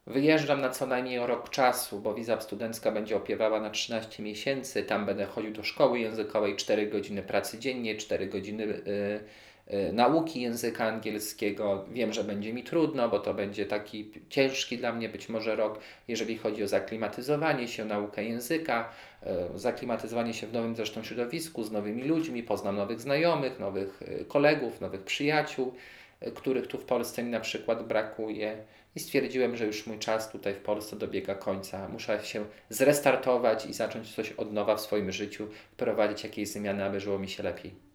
Wyjeżdżam na co najmniej o rok czasu, bo wiza studencka będzie opiewała na 13 miesięcy. Tam będę chodził do szkoły językowej, 4 godziny pracy dziennie, 4 godziny nauki języka angielskiego. Wiem, że będzie mi trudno, bo to będzie taki ciężki dla mnie być może rok, jeżeli chodzi o zaklimatyzowanie się, naukę języka, zaklimatyzowanie się w nowym zresztą środowisku, z nowymi ludźmi, poznam nowych znajomych, nowych kolegów, nowych przyjaciół, których tu w Polsce mi na przykład brakuje. I stwierdziłem, że już mój czas tutaj w Polsce dobiega końca. Muszę się zrestartować i zacząć coś od nowa w swoim życiu, wprowadzić jakieś zmiany, aby żyło mi się lepiej.